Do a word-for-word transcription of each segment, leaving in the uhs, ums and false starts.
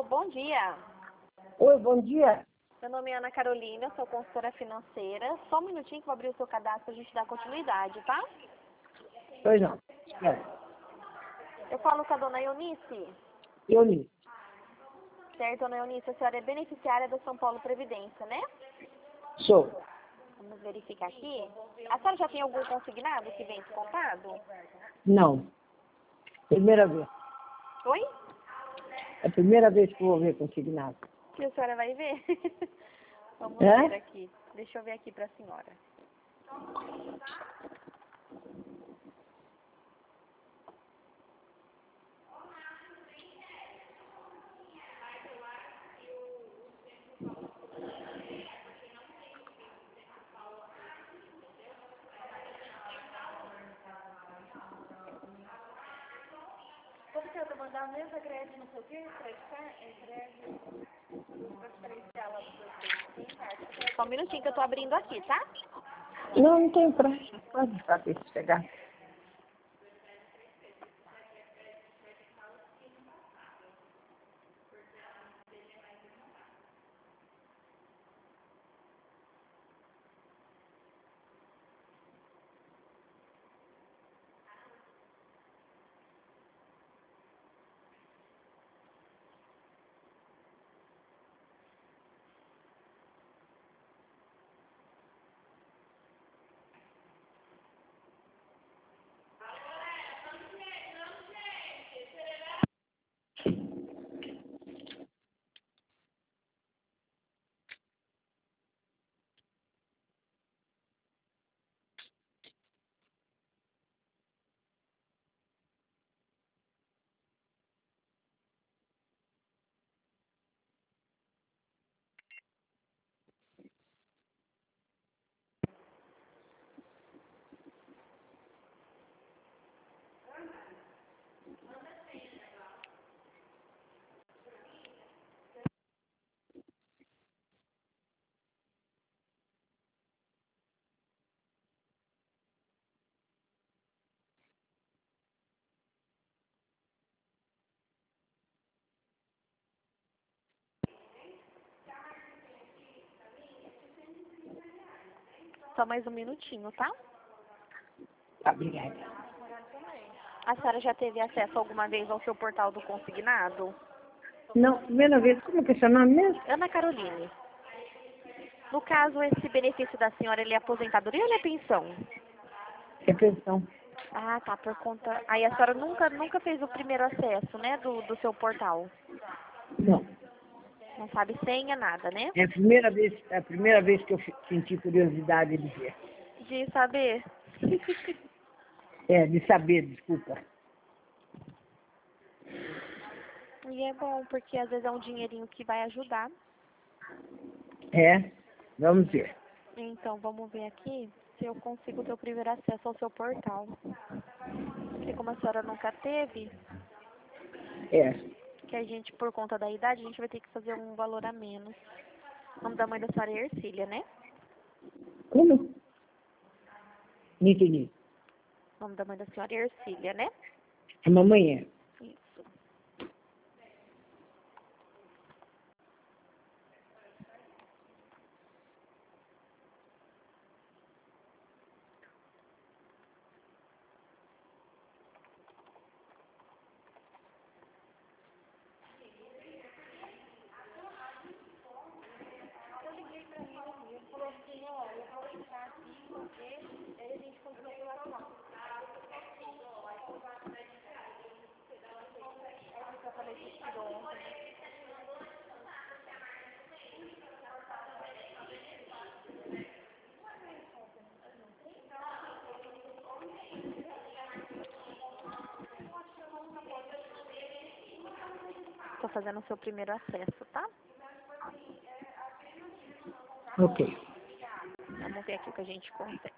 bom dia. Oi, bom dia. Meu nome é Ana Carolina, eu sou consultora financeira. Só um minutinho que eu vou abrir o seu cadastro para a gente dar continuidade, tá? Pois não. É. Eu falo com a dona Eunice. Eunice. Certo, dona Eunice, a senhora é beneficiária da São Paulo Previdência, né? Sou. Vamos verificar aqui. A senhora já tem algum consignado que vem descontado? Não. Primeira vez. Oi? É a primeira vez que eu vou ver consignado. Que a senhora vai ver? Vamos É? ver aqui. Deixa eu ver aqui para a senhora. Como que eu tô mandando mesmo? É crédito, não sei o quê? Crédito, crédito. Só um minutinho que eu tô abrindo aqui, tá? Não, não tem pressa. Pode saber se chegar. Só mais um minutinho, tá? Tá, obrigada. A senhora já teve acesso alguma vez ao seu portal do consignado? Não, primeira vez. Como que é seu nome mesmo? Ana Caroline. No caso, esse benefício da senhora, ele é aposentadoria ou ele é pensão? É pensão. Ah, tá, por conta... Aí a senhora nunca, nunca fez o primeiro acesso, né, do, do seu portal? Não. Não sabe senha, nada, né? É a primeira vez, é a primeira vez que eu fi- senti curiosidade de ver. De saber. É, de saber, desculpa. E é bom, porque às vezes é um dinheirinho que vai ajudar. É, vamos ver. Então, vamos ver aqui se eu consigo ter o primeiro acesso ao seu portal. Porque como a senhora nunca teve, É. que a gente, por conta da idade, a gente vai ter que fazer um valor a menos. O nome da mãe da senhora é Ercília, né? Como? Não entendi. O nome da mãe da senhora é Ercília, né? A mamãe é. Isso. Tô fazendo o seu primeiro acesso, tá? Ok. Vamos ver aqui o que a gente consegue.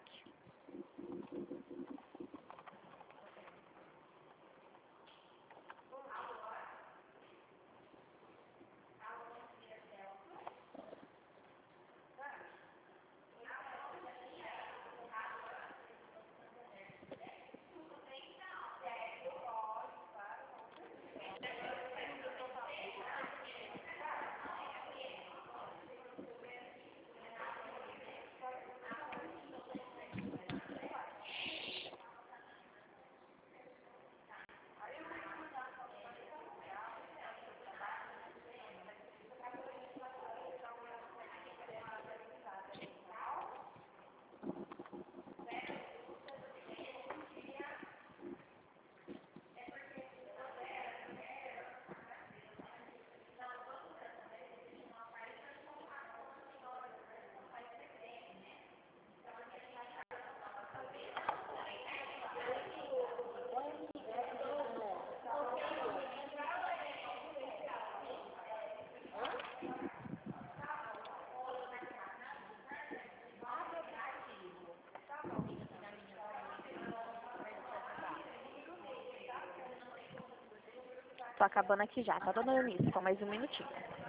Tô acabando aqui já, tá, dona Eunice? Só mais um minutinho.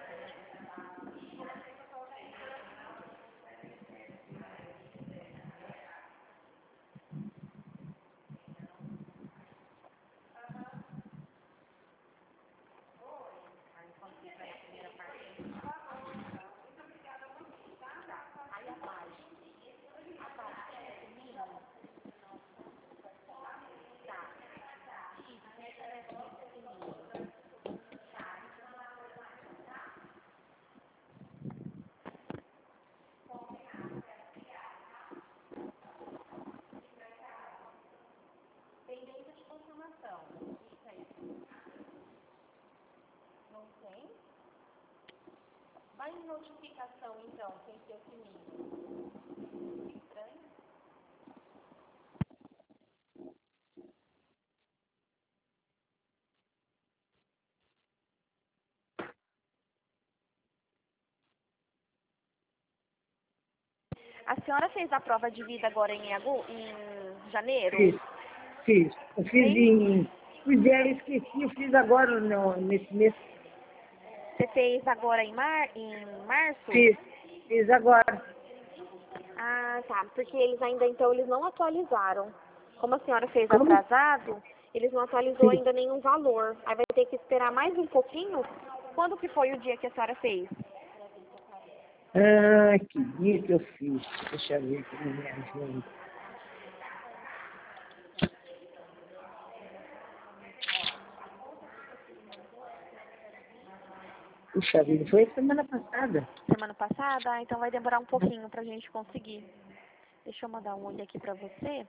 Vai em notificação, então, sem ser o sininho. Estranho. A senhora fez a prova de vida agora em, agu... em janeiro? Fiz, fiz. Eu fiz Sim? em... Pois é, eu esqueci, eu fiz agora no, nesse mês. Você fez agora em, mar... em março? Fiz, fiz agora. Ah, tá. Porque eles ainda, então, eles não atualizaram. Como a senhora fez Como? atrasado, eles não atualizou Fiz. ainda nenhum valor. Aí vai ter que esperar mais um pouquinho. Quando que foi o dia que a senhora fez? Ah, que dia que eu fiz. Deixa eu ver que não me ajuda. Puxa vida, foi semana passada. Semana passada? Ah, então vai demorar um pouquinho pra gente conseguir. Deixa eu mandar um olho aqui pra você.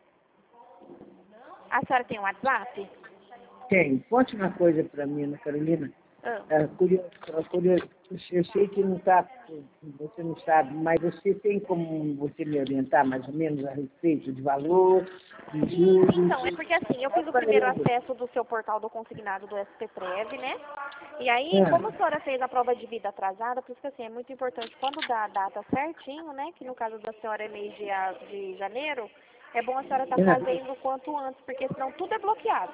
A senhora tem um WhatsApp? Tem. Conte uma coisa para mim, Ana Carolina. Ah. É, curioso, é curioso. Eu sei que não tá, você não sabe, mas você tem como você me orientar mais ou menos a respeito de valor, de Sim, juros? então, é porque assim, eu fiz o primeiro acesso do seu portal do consignado do S P Prev, né? E aí, como a É. senhora fez a prova de vida atrasada, por isso que assim, é muito importante, quando dá a data certinho, né? Que no caso da senhora é mês de, a- de janeiro, é bom a senhora estar É. fazendo o quanto antes, porque senão tudo é bloqueado.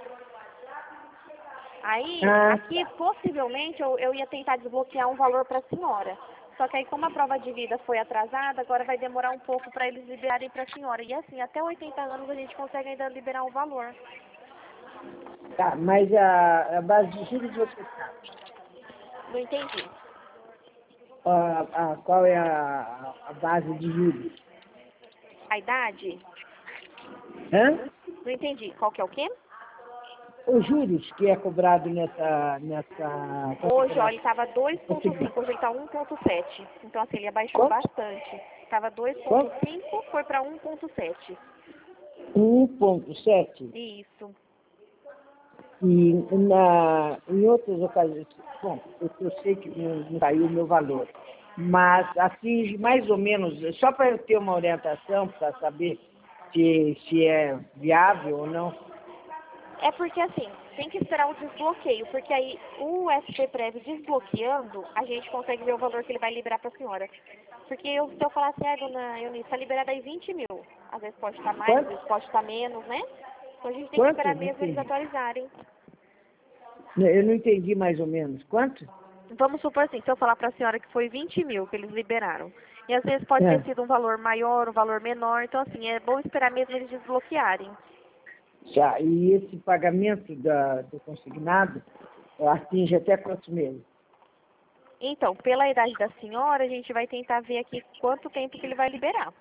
Aí, Ah, aqui, possivelmente, eu, eu ia tentar desbloquear um valor para a senhora. Só que aí, como a prova de vida foi atrasada, agora vai demorar um pouco para eles liberarem para a senhora. E assim, até oitenta anos a gente consegue ainda liberar um valor. tá, mas a, a base de juros você sabe. Não entendi. A, a, qual é a, a base de juros? A idade? Hã? Não entendi. Qual que é o quê? Os juros que é cobrado nessa, nessa Hoje, ó, ele consignação. estava dois ponto cinco, hoje ele está um ponto sete. Então, assim, ele abaixou Quanto? bastante. Estava dois ponto Quanto? cinco, foi para um ponto sete. um ponto sete. Isso. E na, em outras ocasiões, bom, eu, eu sei que não, não saiu o meu valor, mas atinge mais ou menos, só para eu ter uma orientação, para saber se, se é viável ou não. É porque assim, tem que esperar o desbloqueio, porque aí o S P Prev desbloqueando, a gente consegue ver o valor que ele vai liberar para a senhora. Porque eu, se eu falar assim, ah, dona Eunice, está liberado aí vinte mil. Às vezes pode estar mais, às Quanto? vezes pode estar menos, né? Então a gente tem que Quanto? esperar Não mesmo eles entendi. atualizarem. Eu não entendi mais ou menos. Quanto? Vamos supor assim, se eu falar para a senhora que foi vinte mil que eles liberaram. E às vezes pode ter É, sido um valor maior, um valor menor. Então assim, é bom esperar mesmo eles desbloquearem. já. E esse pagamento da, do consignado atinge até quantos meses? Então, pela idade da senhora, a gente vai tentar ver aqui quanto tempo que ele vai liberar.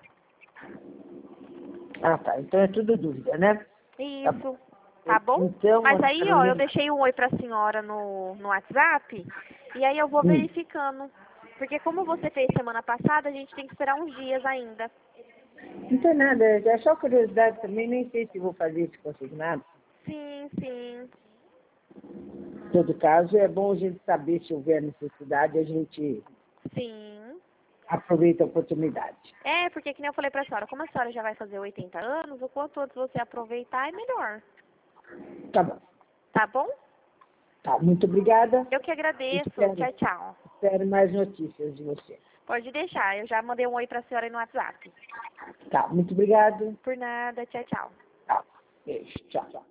Ah, tá. Então é tudo dúvida, né? Tá bom. Isso, tá bom? Então, Mas Ana aí, ó, eu Carolina, deixei um oi pra senhora no, no WhatsApp, e aí eu vou hum, verificando. Porque como você fez semana passada, a gente tem que esperar uns dias ainda. não tem nada, é só curiosidade também, nem sei se vou fazer esse consignado. Sim, sim, Em todo caso, é bom a gente saber se houver necessidade, a gente sim. aproveita a oportunidade. É, porque que nem eu falei pra senhora, como a senhora já vai fazer oitenta anos, o quanto antes você aproveitar é melhor. Tá bom. Tá bom? Tá, muito obrigada. Eu que agradeço. Espero, Tchau, tchau. espero mais notícias de você. Pode deixar, eu já mandei um oi pra senhora aí no WhatsApp. Tá, muito obrigado. Por nada, tchau, tchau. Tá, beijo, tchau, tchau.